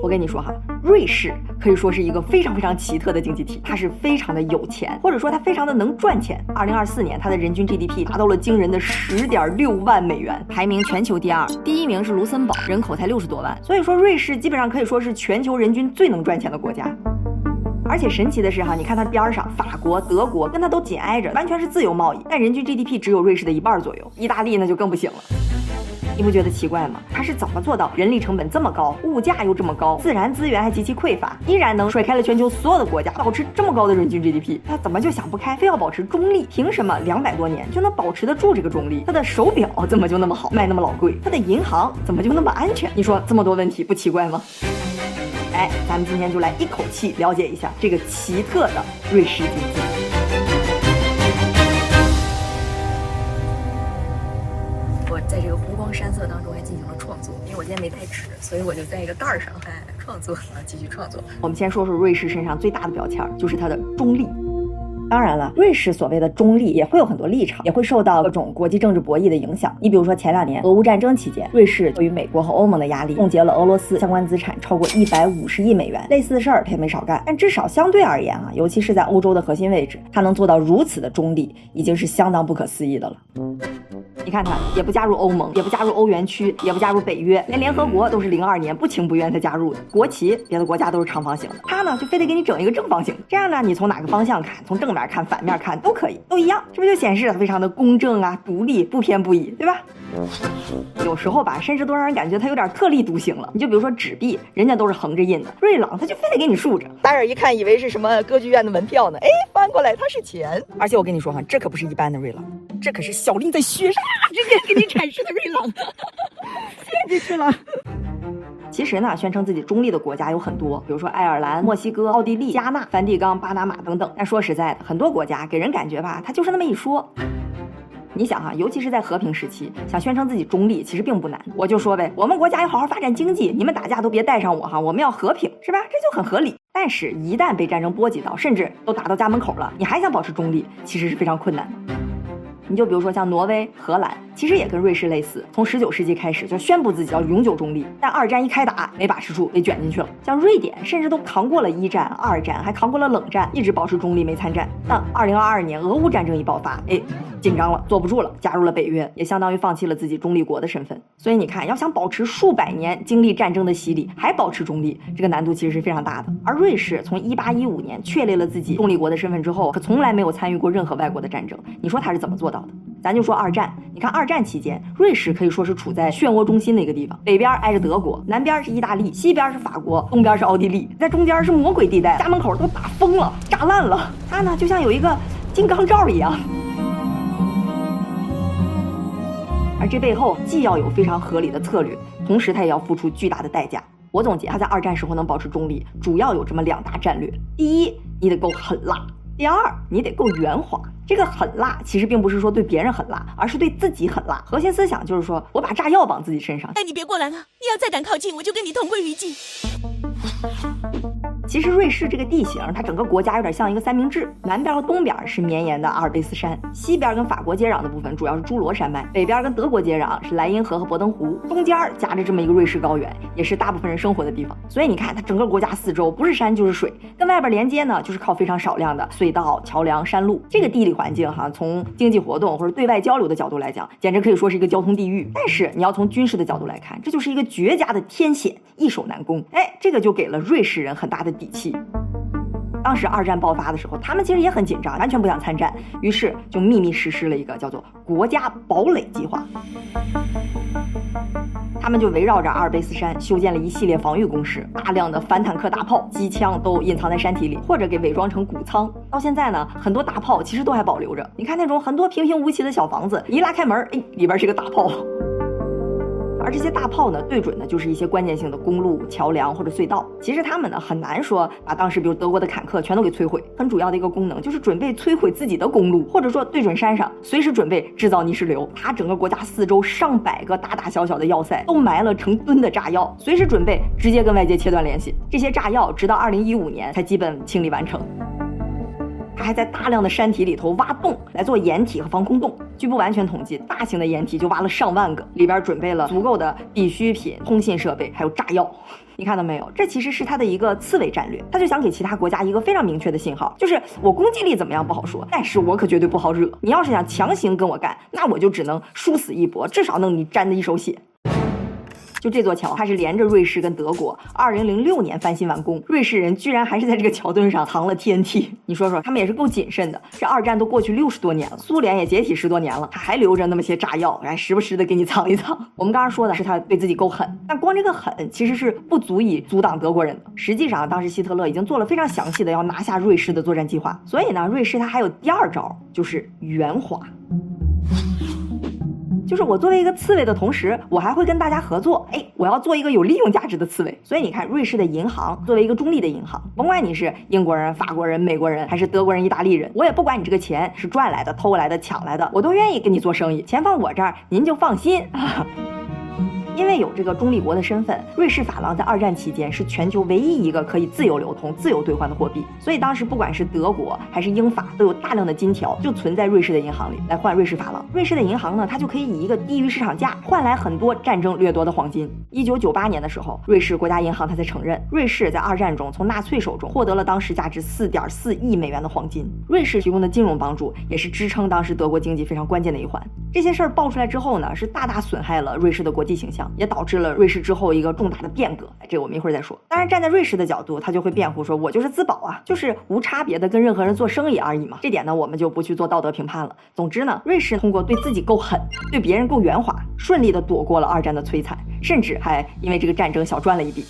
我跟你说哈，瑞士可以说是一个非常非常奇特的经济体，它是非常的有钱，或者说它非常的能赚钱。2024年，它的人均 GDP 达到了惊人的10.6万美元，排名全球第2，第1名是卢森堡，人口才60多万。所以说，瑞士基本上可以说是全球人均最能赚钱的国家。而且神奇的是哈，你看它边上，法国、德国跟它都紧挨着，完全是自由贸易，但人均 GDP 只有瑞士的1半左右。意大利那就更不行了。你不觉得奇怪吗？它是怎么做到人力成本这么高，物价又这么高，自然资源还极其匮乏，依然能甩开了全球所有的国家，保持这么高的人均 GDP？ 它怎么就想不开，非要保持中立？凭什么200多年就能保持得住这个中立？它的手表怎么就那么好，卖那么老贵？它的银行怎么就那么安全？你说这么多问题不奇怪吗？哎，咱们今天就来一口气了解一下这个奇特的瑞士经济。我在这个湖光山色当中还进行了创作，因为我今天没带纸，所以我就在一个袋上创作，继续创作。我们先说说瑞士身上最大的标签，就是它的中立。当然了，瑞士所谓的中立也会有很多立场，也会受到各种国际政治博弈的影响。你比如说前2年俄乌战争期间，瑞士对于美国和欧盟的压力，冻结了俄罗斯相关资产超过150亿美元。类似的事儿它也没少干，但至少相对而言啊，尤其是在欧洲的核心位置，它能做到如此的中立，已经是相当不可思议的了。你看它也不加入欧盟，也不加入欧元区，也不加入北约，连联合国都是02年不情不愿才加入的。国旗别的国家都是长方形的，它呢就非得给你整一个正方形，这样呢你从哪个方向看，从正面看反面看都可以，都一样，这不就显示它非常的公正啊，独立，不偏不倚，对吧？有时候吧，甚至都让人感觉它有点特立独行了。你就比如说纸币，人家都是横着印的，瑞郎它就非得给你竖着，大眼一看以为是什么歌剧院的门票呢，哎，翻过来它是钱。而且我跟你说哈，这可不是一般的瑞郎，这可是小林在雪上直接给你展示的瑞郎，陷进去了。其实呢，宣称自己中立的国家有很多，比如说爱尔兰、墨西哥、奥地利、加纳、梵蒂冈、巴拿马等等。但说实在的，很多国家给人感觉吧，它就是那么一说。你想哈，尤其是在和平时期，想宣称自己中立其实并不难。我就说呗，我们国家要好好发展经济，你们打架都别带上我哈，我们要和平，是吧？这就很合理。但是，一旦被战争波及到，甚至都打到家门口了，你还想保持中立，其实是非常困难的。你就比如说像挪威、荷兰，其实也跟瑞士类似，从19世纪开始就宣布自己要永久中立，但2战一开打，没把持住，被卷进去了。像瑞典，甚至都扛过了1战、2战，还扛过了冷战，一直保持中立没参战。但2022年俄乌战争一爆发，紧张了，坐不住了，加入了北约，也相当于放弃了自己中立国的身份。所以你看，要想保持数百年经历战争的洗礼，还保持中立，这个难度其实是非常大的。而瑞士从1815年确立了自己中立国的身份之后，可从来没有参与过任何外国的战争。你说他是怎么做到的？咱就说2战，你看2战期间，瑞士可以说是处在漩涡中心的一个地方，北边挨着德国，南边是意大利，西边是法国，东边是奥地利，在中间是魔鬼地带，家门口都打疯了，炸烂了。它呢就像有一个金刚罩一样。而这背后既要有非常合理的策略，同时它也要付出巨大的代价。我总结，它在2战时候能保持中立，主要有这么2大战略。第一，你得够狠辣；第二，你得够圆滑。这个狠辣其实并不是说对别人狠辣，而是对自己狠辣。核心思想就是说我把炸药绑自己身上。 但你别过来了，你要再敢靠近，我就跟你同归于尽。 其实瑞士这个地形，它整个国家有点像一个三明治，南边和东边是绵延的阿尔卑斯山，西边跟法国接壤的部分主要是侏罗山脉，北边跟德国接壤是莱茵河和伯登湖，中间夹着这么一个瑞士高原，也是大部分人生活的地方。所以你看，它整个国家四周不是山就是水，跟外边连接呢，就是靠非常少量的隧道、桥梁、山路。这个地理环境哈，从经济活动或者对外交流的角度来讲，简直可以说是一个交通地狱。但是你要从军事的角度来看，这就是一个绝佳的天险，易守难攻。这个就给了瑞士人很大的底气。当时2战爆发的时候，他们其实也很紧张，完全不想参战，于是就秘密实施了一个叫做国家堡垒计划。他们就围绕着阿尔卑斯山修建了一系列防御工事，大量的反坦克大炮、机枪都隐藏在山体里，或者给伪装成谷仓。到现在呢，很多大炮其实都还保留着。你看那种很多平平无奇的小房子，一拉开门，里边是个大炮。而这些大炮呢，对准的就是一些关键性的公路、桥梁或者隧道。其实他们呢，很难说把当时比如德国的坦克全都给摧毁，很主要的一个功能就是准备摧毁自己的公路，或者说对准山上，随时准备制造泥石流。它整个国家四周上百个大大小小的要塞都埋了成吨的炸药，随时准备直接跟外界切断联系。这些炸药直到2015年才基本清理完成。 它还在大量的山体里头挖洞来做掩体和防空洞。据不完全统计，大型的掩体就挖了上万个，里边准备了足够的必需品、通信设备，还有炸药。你看到没有？这其实是他的一个刺猬战略，他就想给其他国家一个非常明确的信号，就是我攻击力怎么样不好说，但是我可绝对不好惹。你要是想强行跟我干，那我就只能殊死一搏，至少弄你沾的一手血。就这座桥，它是连着瑞士跟德国2006年翻新完工，瑞士人居然还是在这个桥墩上藏了 TNT。你说说，他们也是够谨慎的。这二战都过去60多年了，苏联也解体10多年了，他还留着那么些炸药，还时不时的给你藏一藏。我们刚刚说的是他对自己够狠，但光这个狠其实是不足以阻挡德国人的。实际上，当时希特勒已经做了非常详细的要拿下瑞士的作战计划，所以呢，瑞士他还有第二招，就是圆滑。就是我作为一个刺猬的同时，我还会跟大家合作，我要做一个有利用价值的刺猬。所以你看，瑞士的银行作为一个中立的银行，甭管你是英国人、法国人、美国人，还是德国人、意大利人，我也不管你这个钱是赚来的、偷来的、抢来的，我都愿意跟你做生意，钱放我这儿，您就放心。因为有这个中立国的身份，瑞士法郎在二战期间是全球唯一一个可以自由流通、自由兑换的货币，所以当时不管是德国还是英法都有大量的金条就存在瑞士的银行里来换瑞士法郎。瑞士的银行呢，它就可以以一个低于市场价换来很多战争掠夺的黄金。1998年的时候，瑞士国家银行它才承认，瑞士在二战中从纳粹手中获得了当时价值4.4亿美元的黄金。瑞士提供的金融帮助也是支撑当时德国经济非常关键的一环。这些事儿爆出来之后呢，是大大损害了瑞士的国际形象，也导致了瑞士之后一个重大的变革。这个我们一会儿再说。当然，站在瑞士的角度，他就会辩护说，我就是自保啊，就是无差别的跟任何人做生意而已嘛。这点呢，我们就不去做道德评判了。总之呢，瑞士通过对自己够狠，对别人够圆滑，顺利的躲过了二战的摧残，甚至还因为这个战争小赚了一笔。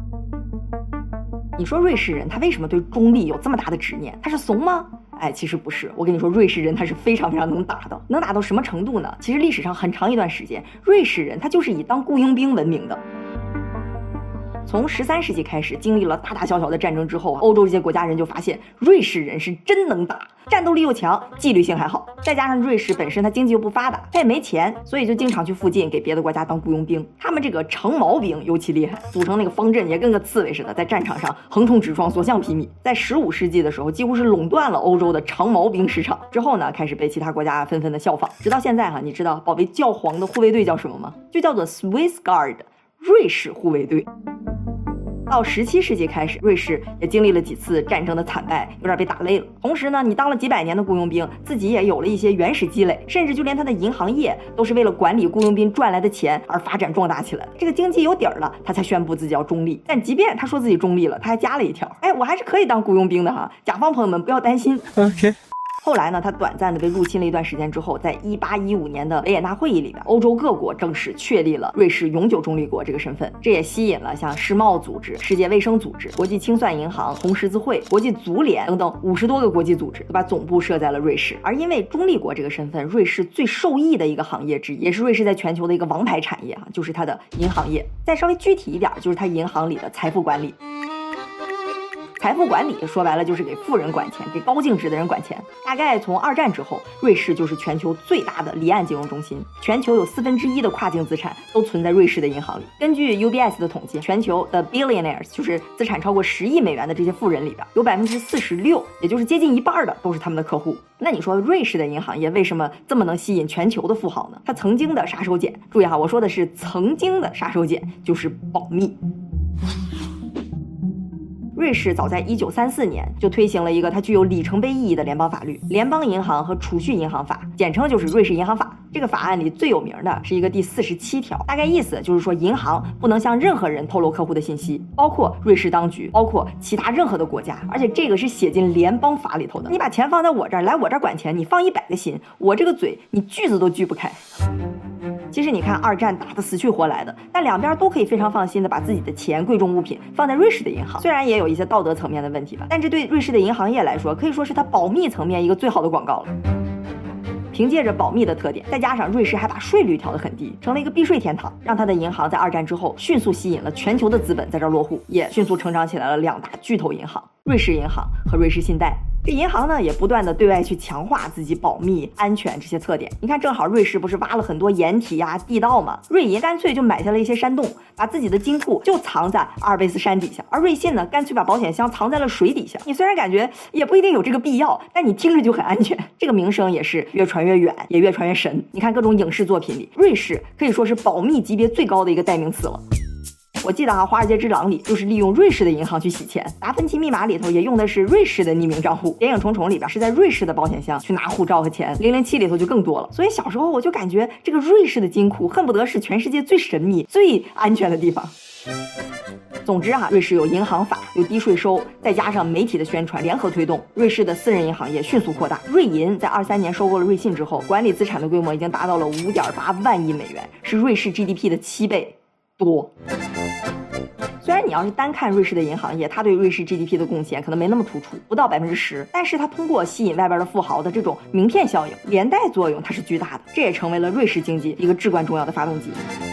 你说瑞士人他为什么对中立有这么大的执念？他是怂吗？其实不是。我跟你说，瑞士人他是非常非常能打的，能打到什么程度呢？其实历史上很长一段时间，瑞士人他就是以当雇佣兵闻名的。从13世纪开始，经历了大大小小的战争之后，欧洲这些国家人就发现瑞士人是真能打，战斗力又强，纪律性还好，再加上瑞士本身它经济又不发达，它也没钱，所以就经常去附近给别的国家当雇佣兵。他们这个长矛兵尤其厉害，组成那个方阵也跟个刺猬似的，在战场上横冲直撞，所向披靡。在15世纪的时候，几乎是垄断了欧洲的长矛兵市场。之后呢，开始被其他国家纷纷的效仿，直到现在你知道保卫教皇的护卫队叫什么吗？就叫做 Swiss Guard， 瑞士护卫队。到17世纪开始，瑞士也经历了几次战争的惨败，有点被打累了。同时呢，你当了几百年的雇佣兵，自己也有了一些原始积累，甚至就连他的银行业都是为了管理雇佣兵赚来的钱而发展壮大起来的。这个经济有底儿了，他才宣布自己要中立。但即便他说自己中立了，他还加了一条，我还是可以当雇佣兵的哈，甲方朋友们不要担心。OK。后来呢，他短暂的被入侵了一段时间之后，在1815年的维也纳会议里边，欧洲各国正式确立了瑞士永久中立国这个身份。这也吸引了像世贸组织、世界卫生组织、国际清算银行、红十字会、国际足联等等50多个国际组织都把总部设在了瑞士。而因为中立国这个身份，瑞士最受益的一个行业之一，也是瑞士在全球的一个王牌产业就是它的银行业。再稍微具体一点，就是它银行里的财富管理。财富管理说白了就是给富人管钱，给高净值的人管钱。大概从二战之后，瑞士就是全球最大的离岸金融中心，全球有1/4的跨境资产都存在瑞士的银行里。根据 UBS 的统计，全球的 billionaires， 就是资产超过10亿美元的这些富人里边，有46%，也就是接近一半的都是他们的客户。那你说瑞士的银行业为什么这么能吸引全球的富豪呢？它曾经的杀手锏，注意我说的是曾经的杀手锏，就是保密。瑞士早在1934年就推行了一个它具有里程碑意义的联邦法律——联邦银行和储蓄银行法，简称就是瑞士银行法。这个法案里最有名的是一个第47条，大概意思就是说，银行不能向任何人透露客户的信息，包括瑞士当局，包括其他任何的国家。而且这个是写进联邦法里头的。你把钱放在我这儿，来我这儿管钱，你放100个心，我这个嘴你锯子都锯不开。其实你看，二战打得死去活来的，但两边都可以非常放心的把自己的钱、贵重物品放在瑞士的银行。虽然也有一些道德层面的问题吧，但这对瑞士的银行业来说，可以说是它保密层面一个最好的广告了。凭借着保密的特点，再加上瑞士还把税率调得很低，成了一个避税天堂，让它的银行在二战之后迅速吸引了全球的资本在这儿落户，也迅速成长起来了2大巨头银行——瑞士银行和瑞士信贷。 这银行呢也不断的对外去强化自己保密、安全这些特点。你看，正好瑞士不是挖了很多掩体呀、地道吗？瑞银干脆就买下了一些山洞，把自己的金库就藏在阿尔卑斯山底下，而瑞信呢，干脆把保险箱藏在了水底下。你虽然感觉也不一定有这个必要，但你听着就很安全。这个名声也是越传越远，也越传越神。你看各种影视作品里，瑞士可以说是保密级别最高的一个代名词了。我记得《华尔街之狼》里就是利用瑞士的银行去洗钱，《达芬奇密码》里头也用的是瑞士的匿名账户，《谍影重重》里边是在瑞士的保险箱去拿护照和钱，《007》里头就更多了。所以小时候我就感觉这个瑞士的金库恨不得是全世界最神秘、最安全的地方。总之瑞士有银行法，有低税收，再加上媒体的宣传联合推动，瑞士的私人银行业迅速扩大。瑞银在23年收购了瑞信之后，管理资产的规模已经达到了5.8万亿美元，是瑞士 GDP 的7倍多。虽然你要是单看瑞士的银行业，它对瑞士 GDP 的贡献可能没那么突出，不到10%，但是它通过吸引外边的富豪的这种名片效应，连带作用它是巨大的，这也成为了瑞士经济一个至关重要的发动机。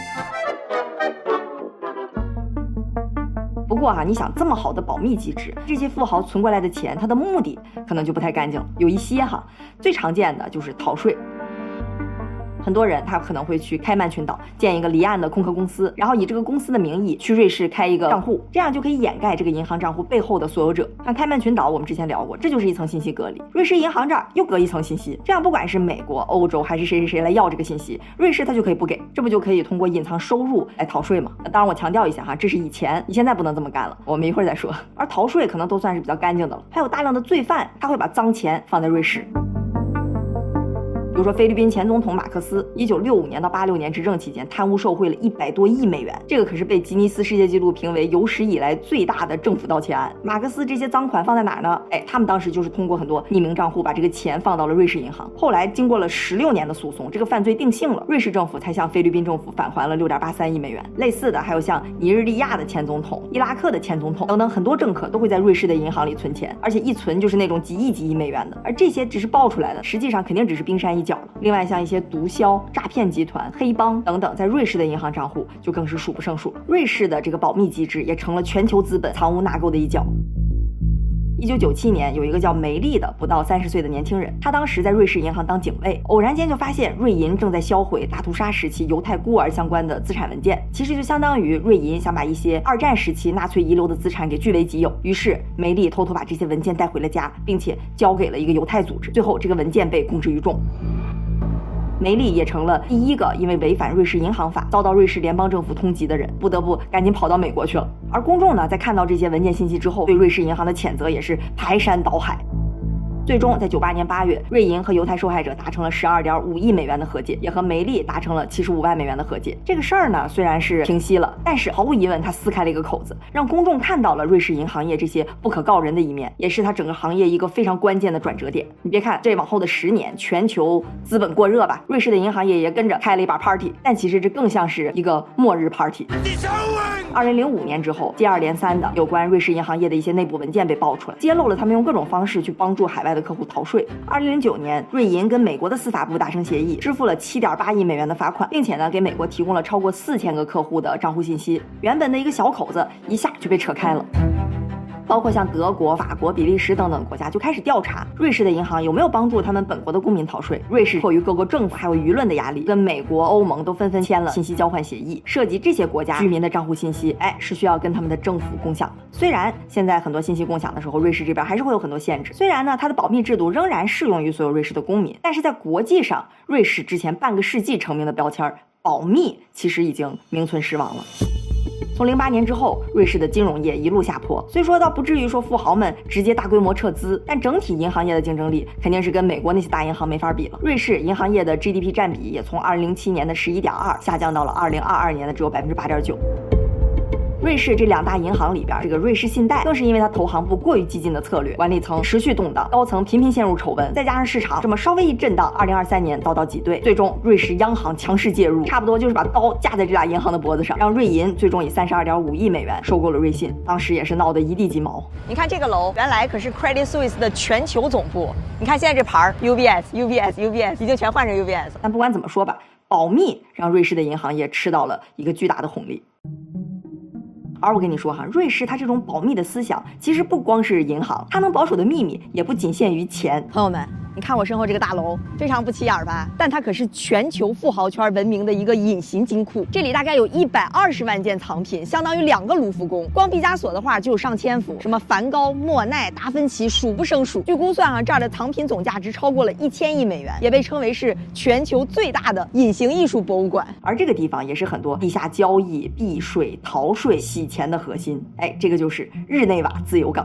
不过你想这么好的保密机制，这些富豪存过来的钱，它的目的可能就不太干净了。有一些最常见的就是逃税。很多人他可能会去开曼群岛建一个离岸的空壳公司，然后以这个公司的名义去瑞士开一个账户，这样就可以掩盖这个银行账户背后的所有者。像开曼群岛我们之前聊过，这就是一层信息隔离，瑞士银行这儿又隔一层信息，这样不管是美国、欧洲还是谁来要这个信息，瑞士他就可以不给，这不就可以通过隐藏收入来逃税吗？当然我强调一下这是以前，你现在不能这么干了，我们一会儿再说。而逃税可能都算是比较干净的了，还有大量的罪犯他会把脏钱放在瑞士。比如说菲律宾前总统马克思，1965年到86年执政期间贪污受贿了100多亿美元，这个可是被吉尼斯世界纪录评为有史以来最大的政府盗窃案。马克思这些赃款放在哪儿呢？他们当时就是通过很多匿名账户把这个钱放到了瑞士银行。后来经过了16年的诉讼，这个犯罪定性了，瑞士政府才向菲律宾政府返还了6.83亿美元。类似的还有像尼日利亚的前总统、伊拉克的前总统等等，很多政客都会在瑞士的银行里存钱，而且一存就是那种几亿美元的。而这些只是爆出来的，实际上肯定只是冰山一角了。另外像一些毒枭、诈骗集团、黑帮等等，在瑞士的银行账户就更是数不胜数。瑞士的这个保密机制也成了全球资本藏污纳垢的一角。1997年，有一个叫梅丽的不到30岁的年轻人，他当时在瑞士银行当警卫，偶然间就发现瑞银正在销毁大屠杀时期犹太孤儿相关的资产文件，其实就相当于瑞银想把一些2战时期纳粹遗留的资产给据为己有。于是梅丽偷偷把这些文件带回了家，并且交给了一个犹太组织，最后这个文件被公之于众。梅丽也成了第一个因为违反瑞士银行法遭到瑞士联邦政府通缉的人，不得不赶紧跑到美国去了。而公众呢，在看到这些文件信息之后，对瑞士银行的谴责也是排山倒海。最终在98年8月，瑞银和犹太受害者达成了12.5亿美元的和解，也和梅丽达成了75万美元的和解。这个事儿呢，虽然是平息了，但是毫无疑问，它撕开了一个口子，让公众看到了瑞士银行业这些不可告人的一面，也是它整个行业一个非常关键的转折点。你别看这往后的10年，全球资本过热吧，瑞士的银行业也跟着开了一把 party， 但其实这更像是一个末日 party。2005年之后，接二连三的有关瑞士银行业的一些内部文件被爆出来，揭露了他们用各种方式去帮助海外的客户逃税。2009年，瑞银跟美国的司法部达成协议，支付了7.8亿美元的罚款，并且呢，给美国提供了超过4000个客户的账户信息。原本的一个小口子，一下就被扯开了。包括像德国、法国、比利时等等国家就开始调查瑞士的银行有没有帮助他们本国的公民逃税。瑞士迫于各国政府还有舆论的压力，跟美国、欧盟都纷纷签了信息交换协议，涉及这些国家居民的账户信息，是需要跟他们的政府共享的。虽然现在很多信息共享的时候，瑞士这边还是会有很多限制，虽然呢它的保密制度仍然适用于所有瑞士的公民，但是在国际上，瑞士之前半个世纪成名的标签保密其实已经名存实亡了。从08年之后，瑞士的金融业一路下坡，虽说倒不至于说富豪们直接大规模撤资，但整体银行业的竞争力肯定是跟美国那些大银行没法比了。瑞士银行业的 GDP 占比也从2007年的11.2%下降到了2022年的只有8.9%。瑞士这2大银行里边，这个瑞士信贷更是因为它投行部过于激进的策略，管理层持续动荡，高层频频陷入丑闻，再加上市场这么稍微一震荡，2023年遭到挤兑，最终瑞士央行强势介入，差不多就是把刀架在这俩银行的脖子上，让瑞银最终以32.5亿美元收购了瑞信，当时也是闹得一地鸡毛。 你看这个楼原来可是 Credit Suisse 的全球总部，你看现在这牌 UBS 已经全换成 UBS 了。 但不管怎么说吧，保密让瑞士的银行业吃到了一个巨大的红利。 而我跟你说哈，瑞士它这种保密的思想，其实不光是银行，它能保守的秘密也不仅限于钱。 朋友们，你看我身后这个大楼，非常不起眼吧？但它可是全球富豪圈闻名的一个隐形金库，这里大概有120万件藏品，相当于2个卢浮宫。光毕加索的画就有上千幅，什么梵高、莫奈、达芬奇数不胜数。据估算啊，这儿的藏品总价值超过了1000亿美元，也被称为是全球最大的隐形艺术博物馆。 而这个地方也是很多地下交易、避税、逃税、洗钱的核心。哎，这个就是日内瓦自由港。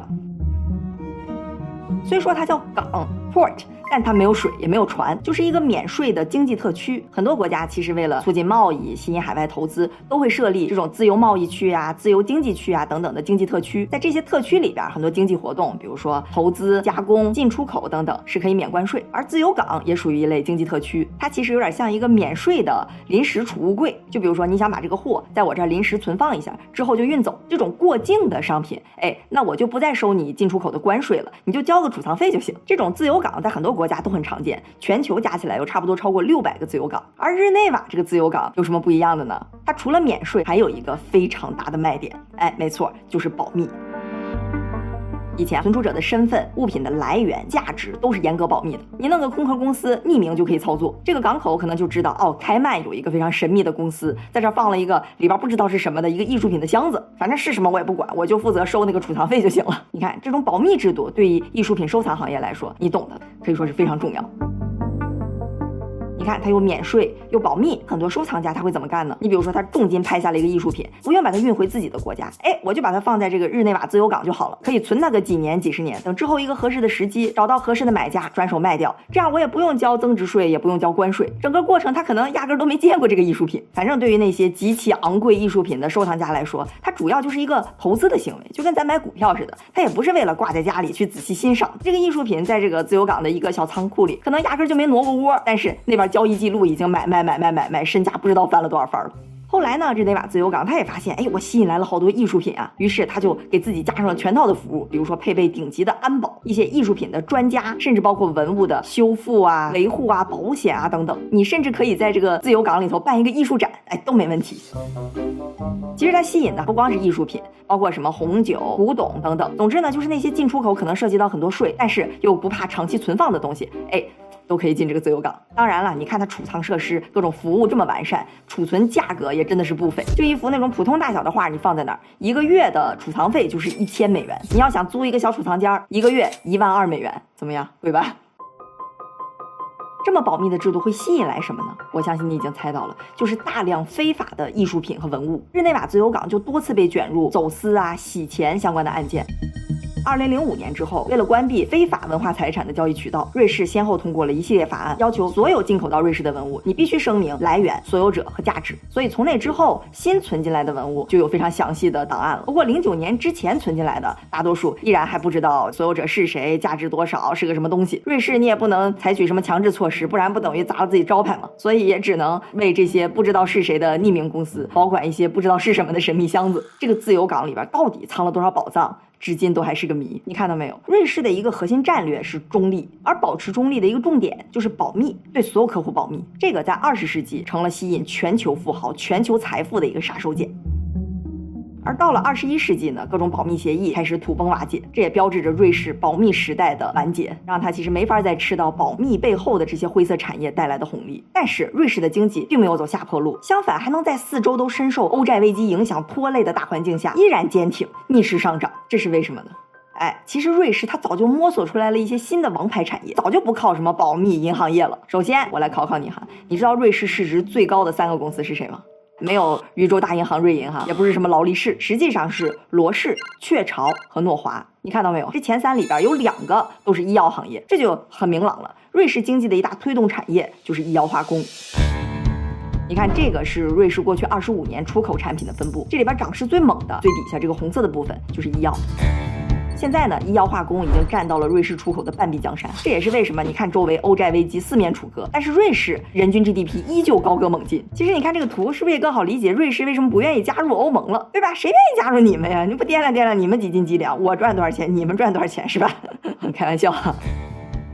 虽说它叫港 port， 但它没有水也没有船，就是一个免税的经济特区。很多国家其实为了促进贸易、吸引海外投资，都会设立这种自由贸易区啊、自由经济区啊等等的经济特区。在这些特区里边，很多经济活动，比如说投资、加工、进出口等等，是可以免关税。而自由港也属于一类经济特区，它其实有点像一个免税的临时储物柜。就比如说你想把这个货在我这儿临时存放一下，之后就运走，这种过境的商品，哎，那我就不再收你进出口的关税了，你就交个储藏费就行。这种自由港在很多国家都很常见，全球加起来有差不多超过600个自由港。而日内瓦这个自由港有什么不一样的呢？它除了免税，还有一个非常大的卖点，哎，没错，就是保密。以前存储者的身份、物品的来源、价值都是严格保密的，你弄个空壳公司匿名就可以操作。这个港口可能就知道，哦，开曼有一个非常神秘的公司，在这放了一个里边不知道是什么的一个艺术品的箱子，反正是什么我也不管，我就负责收那个储藏费就行了。你看这种保密制度对于艺术品收藏行业来说，你懂的，可以说是非常重要。你看它又免税又保密，很多收藏家他会怎么干呢？你比如说他重金拍下了一个艺术品，不愿把它运回自己的国家，哎，我就把它放在这个日内瓦自由港就好了，可以存它个几年几十年，等之后一个合适的时机找到合适的买家转手卖掉，这样我也不用交增值税，也不用交关税，整个过程他可能压根都没见过这个艺术品。反正对于那些极其昂贵艺术品的收藏家来说，它主要就是一个投资的行为，就跟咱买股票似的，它也不是为了挂在家里去仔细欣赏。这个艺术品在这个自由港的一个小仓库里，可能压根就没挪过窝，但是那边交易记录已经买，身价不知道翻了多少番了。后来呢，日内瓦自由港他也发现，哎，我吸引来了好多艺术品啊，于是他就给自己加上了全套的服务，比如说配备顶级的安保，一些艺术品的专家，甚至包括文物的修复啊、维护啊、保险啊等等。你甚至可以在这个自由港里头办一个艺术展，哎，都没问题。其实它吸引的不光是艺术品，包括什么红酒、古董等等。总之呢，就是那些进出口可能涉及到很多税，但是又不怕长期存放的东西，哎，都可以进这个自由港。当然了，你看它储藏设施、各种服务这么完善，储存价格也真的是不菲。就一幅那种普通大小的画，你放在那儿，1个月的储藏费就是1000美元。你要想租一个小储藏间，1个月12000美元，怎么样？对吧？这么保密的制度会吸引来什么呢？我相信你已经猜到了，就是大量非法的艺术品和文物。日内瓦自由港就多次被卷入走私啊、洗钱相关的案件。2005年之后，为了关闭非法文化财产的交易渠道，瑞士先后通过了一系列法案，要求所有进口到瑞士的文物，你必须声明来源、所有者和价值。所以从那之后，新存进来的文物就有非常详细的档案了。不过09年之前存进来的，大多数依然还不知道所有者是谁、价值多少、是个什么东西。瑞士你也不能采取什么强制措施，不然不等于砸了自己招牌吗？所以也只能为这些不知道是谁的匿名公司保管一些不知道是什么的神秘箱子。这个自由港里边到底藏了多少宝藏，至今都还是个谜。你看到没有？瑞士的一个核心战略是中立，而保持中立的一个重点就是保密，对所有客户保密。这个在20世纪成了吸引全球富豪、全球财富的一个杀手锏。而到了21世纪呢，各种保密协议开始土崩瓦解，这也标志着瑞士保密时代的完结，让它其实没法再吃到保密背后的这些灰色产业带来的红利。但是瑞士的经济并没有走下坡路，相反还能在4周都深受欧债危机影响拖累的大环境下依然坚挺，逆势上涨。这是为什么呢？哎，其实瑞士它早就摸索出来了一些新的王牌产业，早就不靠什么保密银行业了。首先我来考考你哈，你知道瑞士市值最高的3个公司是谁吗？没有宇宙大银行瑞银哈，也不是什么劳力士，实际上是罗氏、雀巢和诺华。你看到没有？这前3里边有2个都是医药行业，这就很明朗了。瑞士经济的一大推动产业就是医药化工。你看，这个是瑞士过去25年出口产品的分布，这里边涨势最猛的，最底下这个红色的部分就是医药。现在呢，医药化工已经占到了瑞士出口的半壁江山，这也是为什么你看周围欧债危机4面楚歌，但是瑞士人均 GDP 依旧高歌猛进。其实你看这个图，是不是也更好理解瑞士为什么不愿意加入欧盟了，对吧？谁愿意加入你们呀？你不掂量掂量你们几斤几两，我赚多少钱，你们赚多少钱，是吧？开玩笑哈。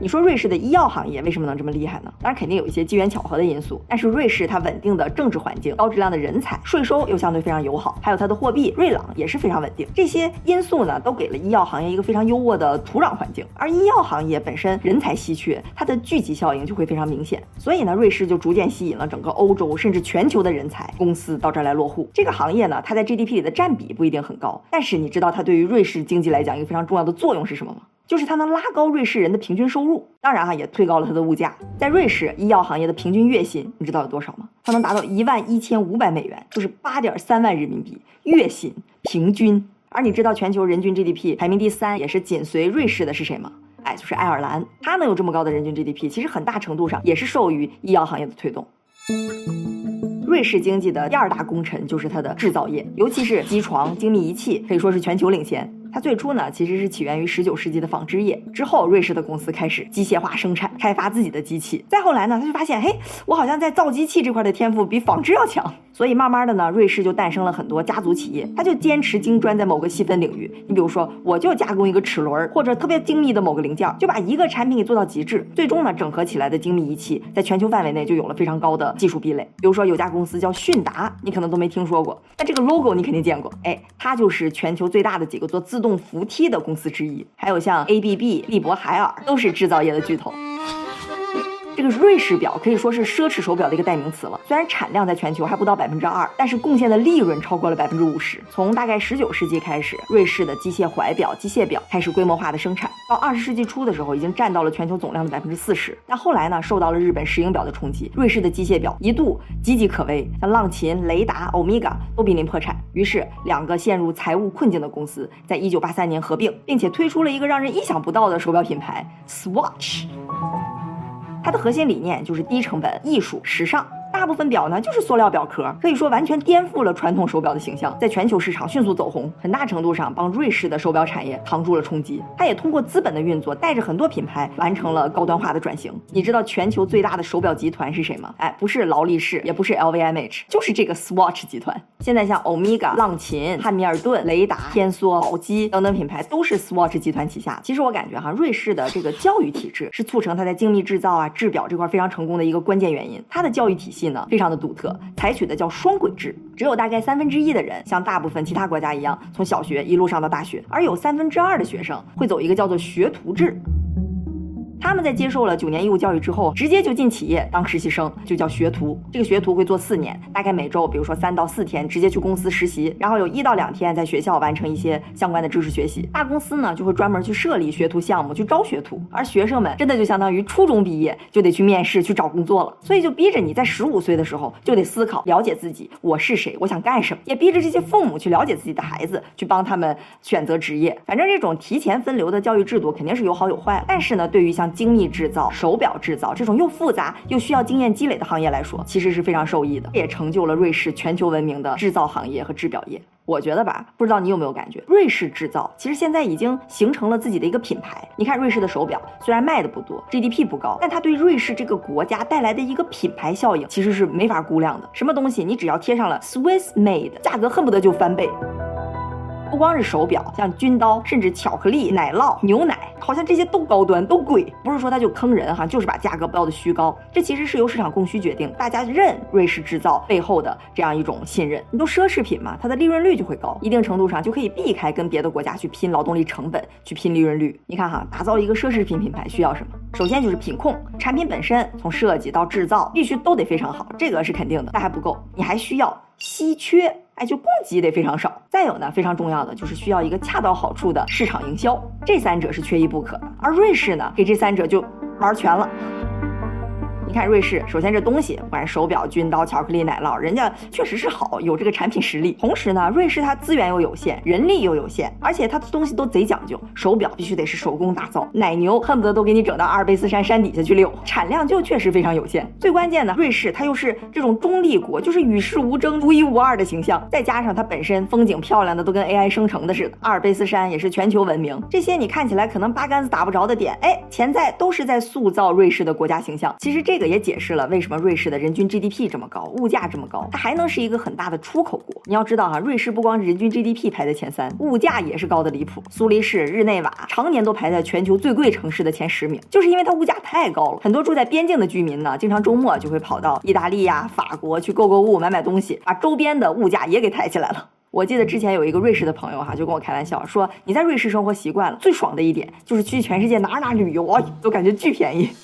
你说瑞士的医药行业为什么能这么厉害呢？当然肯定有一些机缘巧合的因素，但是瑞士它稳定的政治环境、高质量的人才、税收又相对非常友好，还有它的货币瑞郎也是非常稳定，这些因素呢都给了医药行业一个非常优渥的土壤环境。而医药行业本身人才稀缺，它的聚集效应就会非常明显，所以呢瑞士就逐渐吸引了整个欧洲甚至全球的人才公司到这儿来落户。这个行业呢它在 GDP 里的占比不一定很高，但是你知道它对于瑞士经济来讲一个非常重要的作用是什么吗？就是它能拉高瑞士人的平均收入，当然也推高了它的物价。在瑞士医药行业的平均月薪你知道有多少吗？它能达到11500美元，就是8.3万人民币月薪平均。而你知道全球人均 GDP 排名第3，也是紧随瑞士的是谁吗？就是爱尔兰。它能有这么高的人均 GDP， 其实很大程度上也是受于医药行业的推动。瑞士经济的第2大功臣就是它的制造业，尤其是机床、精密仪器，可以说是全球领先。它最初呢其实是起源于19世纪的纺织业，之后瑞士的公司开始机械化生产，开发自己的机器。再后来呢他就发现，嘿，我好像在造机器这块的天赋比纺织要强，所以慢慢的呢瑞士就诞生了很多家族企业，他就坚持精专在某个细分领域。你比如说我就加工一个齿轮，或者特别精密的某个零件，就把一个产品给做到极致，最终呢整合起来的精密仪器在全球范围内就有了非常高的技术壁垒。比如说有家公司叫迅达，你可能都没听说过，但这个 logo 你肯定见过，它就是全球最大的几个做自动扶梯的公司之一，还有像 ABB、利博海尔都是制造业的巨头。这个瑞士表可以说是奢侈手表的一个代名词了，虽然产量在全球还不到2%，但是贡献的利润超过了50%。从大概19世纪开始，瑞士的机械怀表、机械表开始规模化的生产，到20世纪初的时候已经占到了全球总量的40%。但后来呢，受到了日本石英表的冲击，瑞士的机械表一度岌岌可危，像浪琴、雷达、欧米伽都濒临破产。于是2个陷入财务困境的公司在1983年合并，并且推出了一个让人意想不到的手表品牌 Swatch。它的核心理念就是低成本、艺术、时尚。大部分表呢就是塑料表壳，可以说完全颠覆了传统手表的形象，在全球市场迅速走红，很大程度上帮瑞士的手表产业扛住了冲击。它也通过资本的运作，带着很多品牌完成了高端化的转型。你知道全球最大的手表集团是谁吗？不是劳力士，也不是 LVMH， 就是这个 Swatch 集团。现在像欧米伽、浪琴、汉密尔顿、雷达、天梭、宝玑等等品牌都是 Swatch 集团旗下。其实我感觉瑞士的这个教育体制是促成它在精密制造制表这块非常成功的一个关键原因。它的教育体系呢非常的独特，采取的叫双轨制，只有大概1/3的人像大部分其他国家一样从小学一路上到大学，而有2/3的学生会走一个叫做学徒制。他们在接受了9年义务教育之后，直接就进企业当实习生，就叫学徒。这个学徒会做4年，大概每周比如说3到4天直接去公司实习，然后有1到2天在学校完成一些相关的知识学习。大公司呢就会专门去设立学徒项目去招学徒，而学生们真的就相当于初中毕业就得去面试去找工作了，所以就逼着你在15岁的时候就得思考了解自己，我是谁，我想干什么，也逼着这些父母去了解自己的孩子，去帮他们选择职业。反正这种提前分流的教育制度肯定是有好有坏，但是呢对于像精密制造、手表制造这种又复杂又需要经验积累的行业来说，其实是非常受益的，也成就了瑞士全球闻名的制造行业和制表业。我觉得吧，不知道你有没有感觉，瑞士制造其实现在已经形成了自己的一个品牌。你看瑞士的手表虽然卖的不多， GDP 不高，但它对瑞士这个国家带来的一个品牌效应其实是没法估量的。什么东西你只要贴上了 Swiss Made， 价格恨不得就翻倍。不光是手表，像军刀，甚至巧克力、奶酪、牛奶，好像这些都高端都贵。不是说它就坑人就是把价格标的虚高，这其实是由市场供需决定，大家认瑞士制造背后的这样一种信任。你都奢侈品嘛，它的利润率就会高，一定程度上就可以避开跟别的国家去拼劳动力成本，去拼利润率。你看打造一个奢侈品品牌需要什么？首先就是品控，产品本身从设计到制造必须都得非常好，这个是肯定的，但还不够，你还需要稀缺，就供给得非常少。再有呢，非常重要的就是需要一个恰到好处的市场营销，这3者是缺一不可的。而瑞士呢，给这3者就玩全了。你看瑞士，首先这东西不管是手表、军刀、巧克力、奶酪，人家确实是好，有这个产品实力。同时呢，瑞士它资源又有限，人力又有限，而且它的东西都贼讲究，手表必须得是手工打造，奶牛恨不得都给你整到阿尔卑斯山山底下去溜，产量就确实非常有限。最关键的，瑞士它又是这种中立国，就是与世无争、独一无二的形象，再加上它本身风景漂亮的都跟 AI 生成的似的，阿尔卑斯山也是全球闻名，这些你看起来可能八竿子打不着的点，潜在都是在塑造瑞士的国家形象。其实这个个也解释了为什么瑞士的人均 GDP 这么高，物价这么高，它还能是一个很大的出口国。你要知道哈，瑞士不光人均 GDP 排在前3，物价也是高的离谱。苏黎世、日内瓦常年都排在全球最贵城市的前10名，就是因为它物价太高了。很多住在边境的居民呢，经常周末就会跑到意大利呀、法国去购物、买东西，把周边的物价也给抬起来了。我记得之前有一个瑞士的朋友就跟我开玩笑说，你在瑞士生活习惯了，最爽的一点就是去全世界哪旅游都感觉巨便宜。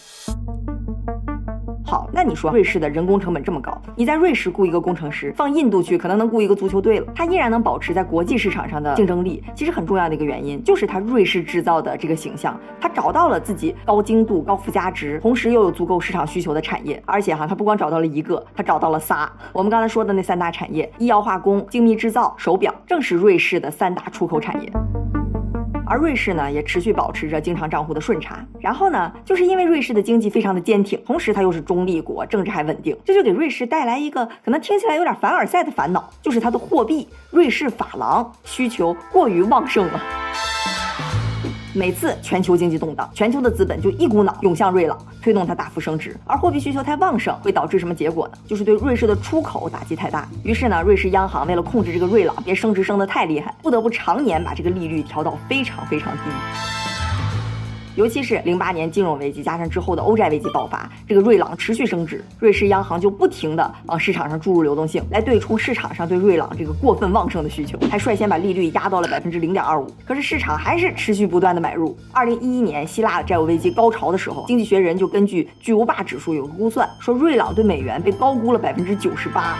好，那你说瑞士的人工成本这么高，你在瑞士雇一个工程师，放印度去可能能雇一个足球队了，他依然能保持在国际市场上的竞争力。其实很重要的一个原因就是他瑞士制造的这个形象，他找到了自己高精度、高附加值，同时又有足够市场需求的产业。而且他不光找到了一个，他找到了仨。我们刚才说的那3大产业，医药化工、精密制造、手表，正是瑞士的3大出口产业。而瑞士呢，也持续保持着经常账户的顺差。然后呢，就是因为瑞士的经济非常的坚挺，同时它又是中立国，政治还稳定，这就给瑞士带来一个可能听起来有点凡尔赛的烦恼，就是它的货币瑞士法郎需求过于旺盛了。每次全球经济动荡，全球的资本就一股脑涌向瑞郎，推动它大幅升值。而货币需求太旺盛，会导致什么结果呢？就是对瑞士的出口打击太大。于是呢，瑞士央行为了控制这个瑞郎别升值升得太厉害，不得不常年把这个利率调到非常非常低。尤其是08年金融危机加上之后的欧债危机爆发，这个瑞郎持续升值，瑞士央行就不停地往市场上注入流动性，来对冲市场上对瑞郎这个过分旺盛的需求，还率先把利率压到了0.25%。可是市场还是持续不断的买入。2011年希腊债务危机高潮的时候，经济学人就根据巨无霸指数有个估算，说瑞郎对美元被高估了98%。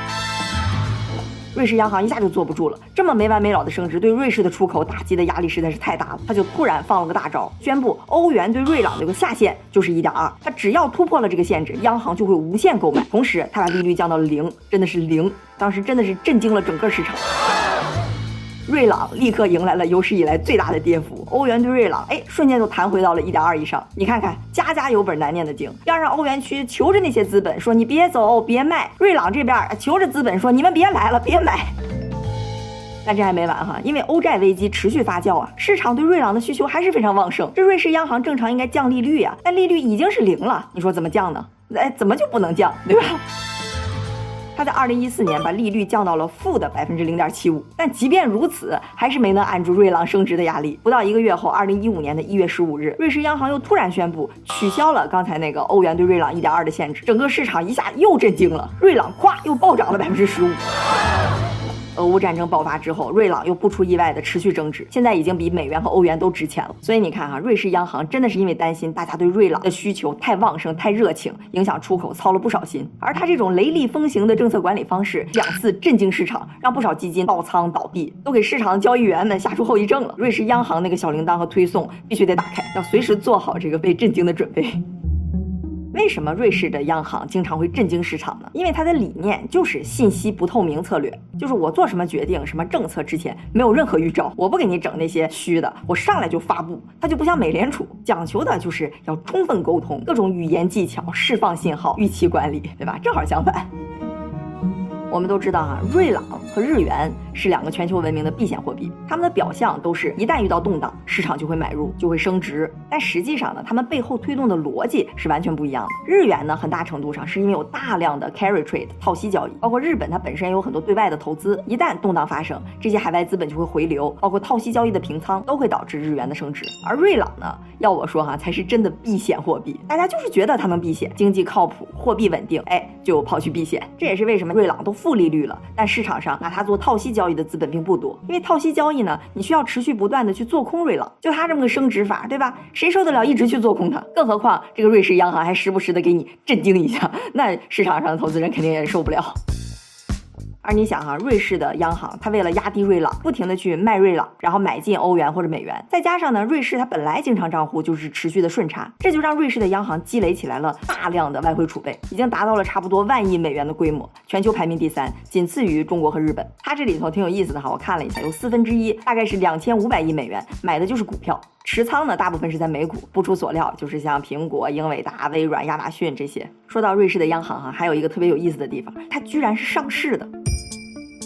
瑞士央行一下就坐不住了，这么没完没了的升值对瑞士的出口打击的压力实在是太大了，他就突然放了个大招，宣布欧元对瑞郎的一个下限就是1.2，他只要突破了这个限制，央行就会无限购买，同时他把利率降到了0，真的是0，当时真的是震惊了整个市场。瑞郎立刻迎来了有史以来最大的跌幅，欧元对瑞郎瞬间就弹回到了1.2以上。你看看，家家有本难念的经，要让欧元区求着那些资本说你别走别卖，瑞郎这边求着资本说你们别来了别买。但这还没完哈，因为欧债危机持续发酵啊，市场对瑞郎的需求还是非常旺盛。这瑞士央行正常应该降利率啊，但利率已经是0了，你说怎么降呢？怎么就不能降，对吧？他在2014年把利率降到了负的0.75%，但即便如此，还是没能按住瑞郎升值的压力。不到1个月后，2015年的1月15日，瑞士央行又突然宣布取消了刚才那个欧元对瑞郎1.2的限制，整个市场一下又震惊了，瑞郎咵又暴涨了15%。俄乌战争爆发之后，瑞郎又不出意外的持续增值，现在已经比美元和欧元都值钱了。所以你看瑞士央行真的是因为担心大家对瑞郎的需求太旺盛、太热情，影响出口，操了不少心。而他这种雷厉风行的政策管理方式，2次震惊市场，让不少基金爆仓倒闭，都给市场的交易员们吓出后遗症了。瑞士央行那个小铃铛和推送必须得打开，要随时做好这个被震惊的准备。为什么瑞士的央行经常会震惊市场呢？因为它的理念就是信息不透明策略，就是我做什么决定、什么政策之前没有任何预兆，我不给你整那些虚的，我上来就发布。它就不像美联储，讲求的就是要充分沟通，各种语言技巧、释放信号、预期管理，对吧？正好相反。我们都知道瑞郎和日元是2个全球闻名的避险货币，它们的表象都是一旦遇到动荡，市场就会买入，就会升值。但实际上呢，它们背后推动的逻辑是完全不一样的。日元呢，很大程度上是因为有大量的 carry trade 套息交易，包括日本它本身也有很多对外的投资，一旦动荡发生，这些海外资本就会回流，包括套息交易的平仓，都会导致日元的升值。而瑞郎呢，要我说才是真的避险货币，大家就是觉得它能避险，经济靠谱，货币稳定，就跑去避险。这也是为什么瑞郎都负利率了，但市场上拿它做套息交易的资本并不多，因为套息交易呢，你需要持续不断的去做空瑞郎，就它这么个升值法，对吧？谁受得了一直去做空它？更何况这个瑞士央行还时不时的给你震惊一下，那市场上的投资人肯定也受不了。而你想瑞士的央行它为了压低瑞郎，不停的去卖瑞郎，然后买进欧元或者美元，再加上呢，瑞士它本来经常账户就是持续的顺差，这就让瑞士的央行积累起来了大量的外汇储备，已经达到了差不多10000亿美元的规模，全球排名第3，仅次于中国和日本。它这里头挺有意思的我看了一下，有1/4，大概是2500亿美元，买的就是股票。持仓呢，大部分是在美股，不出所料，就是像苹果、英伟达、微软、亚马逊这些。说到瑞士的央行还有一个特别有意思的地方，它居然是上市的。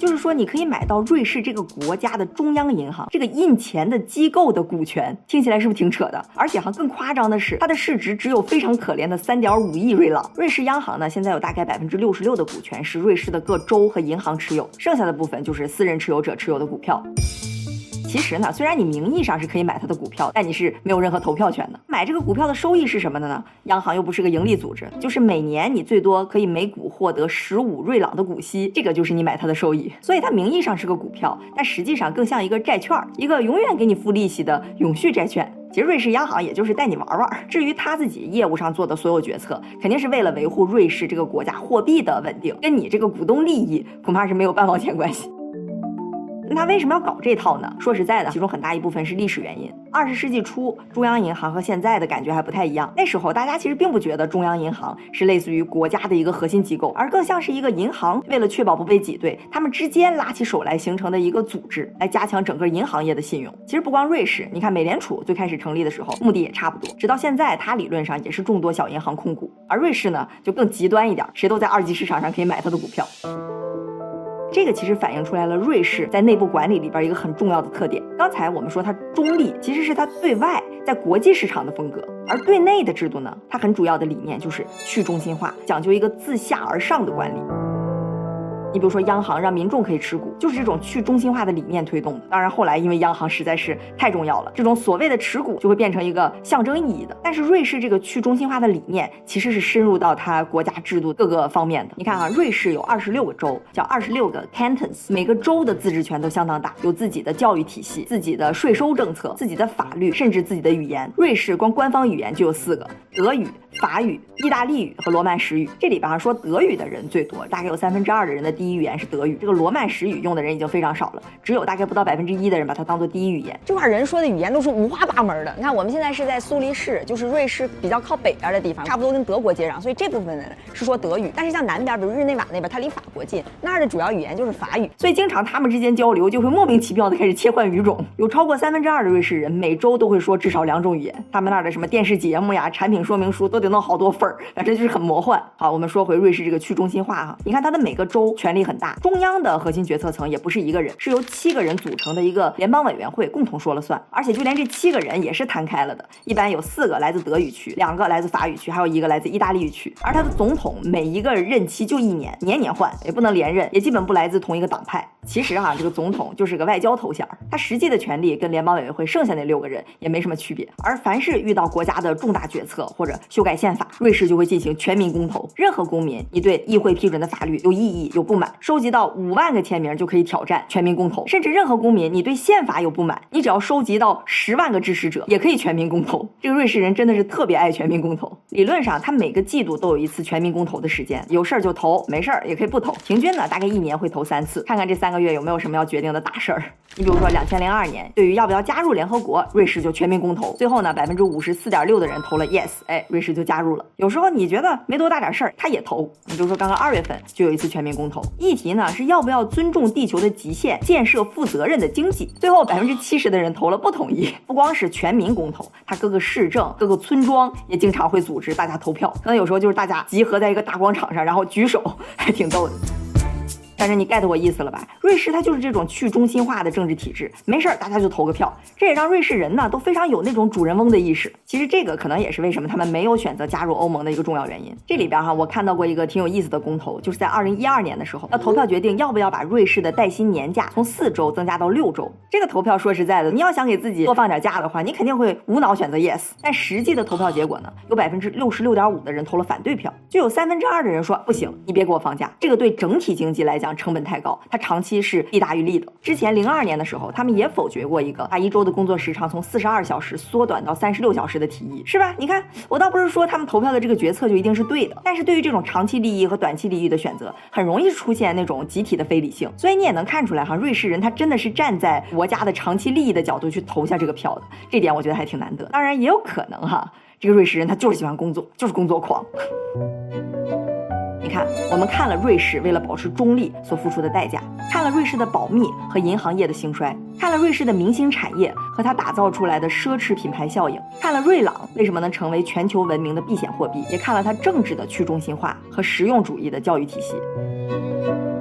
就是说你可以买到瑞士这个国家的中央银行这个印钱的机构的股权，听起来是不是挺扯的？而且更夸张的是，它的市值只有非常可怜的3.5亿瑞郎。瑞士央行呢，现在有大概66%的股权是瑞士的各州和银行持有，剩下的部分就是私人持有者持有的股票。其实呢，虽然你名义上是可以买它的股票，但你是没有任何投票权的。买这个股票的收益是什么的呢？央行又不是个盈利组织，就是每年你最多可以每股获得15瑞郎的股息，这个就是你买它的收益。所以它名义上是个股票，但实际上更像一个债券，一个永远给你付利息的永续债券。其实瑞士央行也就是带你玩玩，至于他自己业务上做的所有决策，肯定是为了维护瑞士这个国家货币的稳定，跟你这个股东利益恐怕是没有半毛钱关系。那他为什么要搞这套呢？说实在的，其中很大一部分是历史原因。20世纪初，中央银行和现在的感觉还不太一样。那时候大家其实并不觉得中央银行是类似于国家的一个核心机构，而更像是一个银行为了确保不被挤兑，他们之间拉起手来形成的一个组织，来加强整个银行业的信用。其实不光瑞士，你看美联储最开始成立的时候目的也差不多，直到现在它理论上也是众多小银行控股。而瑞士呢就更极端一点，谁都在二级市场上可以买它的股票。这个其实反映出来了瑞士在内部管理里边一个很重要的特点。刚才我们说它中立，其实是它对外在国际市场的风格，而对内的制度呢，它很主要的理念就是去中心化，讲究一个自下而上的管理。你比如说央行让民众可以持股，就是这种去中心化的理念推动的。当然后来因为央行实在是太重要了，这种所谓的持股就会变成一个象征意义的。但是瑞士这个去中心化的理念其实是深入到它国家制度各个方面的。你看瑞士有26个州，叫26个 cantons， 每个州的自治权都相当大，有自己的教育体系、自己的税收政策、自己的法律，甚至自己的语言。瑞士光官方语言就有4个：德语、法语、意大利语和罗曼史语。这里边说德语的人最多，大概有2/3的人的第一语言是德语。这个罗曼史语用的人已经非常少了，只有大概不到1%的人把它当做第一语言。 这块人说的语言都是五花八门的。你看我们现在是在苏黎世，就是瑞士比较靠北边的地方，差不多跟德国接壤，所以这部分人是说德语。但是像南边，比如日内瓦那边，它离法国近，那儿的主要语言就是法语， 所以经常他们之间交流就会莫名其妙的开始切换语种。有超过2/3的瑞士人每周都会说至少2种语言，他们那儿的什么电视节目呀、产品说明书都得弄好多份儿，反正就是很魔幻。好，我们说回瑞士这个去中心化哈，你看它的每个州权力很大，中央的核心决策层也不是一个人，是由7个人组成的一个联邦委员会共同说了算，而且就连这7个人也是摊开了的，一般有4个来自德语区，2个来自法语区，还有1个来自意大利语区。而他的总统每一个任期就1年，年年换，也不能连任，也基本不来自同一个党派。其实这个总统就是个外交头衔，他实际的权力跟联邦委员会剩下那6个人也没什么区别。而凡是遇到国家的重大决策或者修改宪法，瑞士就会进行全民公投，任何公民你对议会批准的法律有异议有不满，收集到5万个签名就可以挑战全民公投。甚至任何公民你对宪法有不满，你只要收集到10万个支持者也可以全民公投。这个瑞士人真的是特别爱全民公投，理论上他每个季度都有一次全民公投的时间，有事儿就投，没事儿也可以不投，平均呢大概1年会投3次，看看这3个月有没有什么要决定的大事儿。你比如说2002年对于要不要加入联合国，瑞士就全民公投，最后呢54.6%的人投了 yes， 瑞士就加入了。有时候你觉得没多大点事儿，他也投。你比如说刚刚2月份就有一次全民公投，议题呢是要不要尊重地球的极限，建设负责任的经济，最后70%的人投了不同意。不光是全民公投，他各个市政各个村庄也经常会组织大家投票，可能有时候就是大家集合在一个大广场上然后举手，还挺逗的。但是你 get 我意思了吧？瑞士它就是这种去中心化的政治体制，没事大家就投个票，这也让瑞士人呢都非常有那种主人翁的意识。其实这个可能也是为什么他们没有选择加入欧盟的一个重要原因。这里边我看到过一个挺有意思的公投，就是在2012年的时候要投票决定要不要把瑞士的带薪年假从4周增加到6周。这个投票说实在的，你要想给自己多放点假的话，你肯定会无脑选择 yes， 但实际的投票结果呢，有66.5%的人投了反对票，就有2/3的人说不行，你别给我放假，这个对整体经济来讲成本太高，它长期是利大于利的。之前02年的时候他们也否决过一个把1周的工作时长从42小时缩短到36小时的提议，是吧？你看我倒不是说他们投票的这个决策就一定是对的，但是对于这种长期利益和短期利益的选择很容易出现那种集体的非理性。所以你也能看出来瑞士人他真的是站在国家的长期利益的角度去投下这个票的，这点我觉得还挺难得。当然也有可能这个瑞士人他就是喜欢工作，就是工作狂。你看，我们看了瑞士为了保持中立所付出的代价，看了瑞士的保密和银行业的兴衰，看了瑞士的明星产业和它打造出来的奢侈品牌效应，看了瑞郎为什么能成为全球闻名的避险货币，也看了它政治的去中心化和实用主义的教育体系。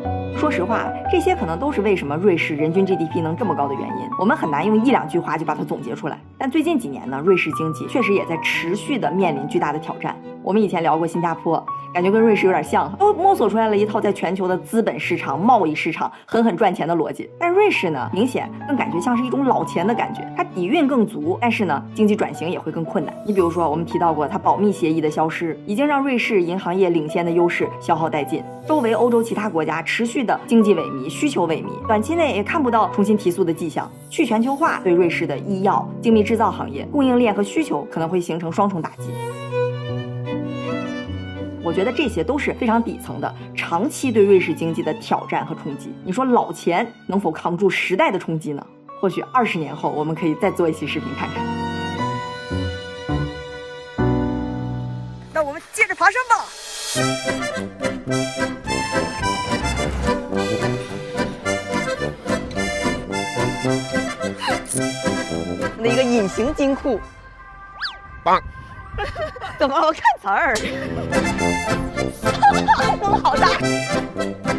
说实话，这些可能都是为什么瑞士人均 GDP 能这么高的原因。我们很难用1-2句话就把它总结出来。但最近几年呢，瑞士经济确实也在持续的面临巨大的挑战。我们以前聊过新加坡，感觉跟瑞士有点像，都摸索出来了一套在全球的资本市场、贸易市场狠狠赚钱的逻辑。但瑞士呢，明显更感觉像是一种老钱的感觉，它底蕴更足，但是呢，经济转型也会更困难。你比如说，我们提到过它保密协议的消失，已经让瑞士银行业领先的优势消耗殆尽，周围欧洲其他国家持续的经济萎靡、需求萎靡，短期内也看不到重新提速的迹象。去全球化对瑞士的医药、精密制造行业、供应链和需求可能会形成双重打击。我觉得这些都是非常底层的，长期对瑞士经济的挑战和冲击。你说老钱能否扛住时代的冲击呢？或许20年后我们可以再做一期视频看看。那我们接着爬山吧。的一个隐形金库。棒。怎么了？我看词儿。风好大。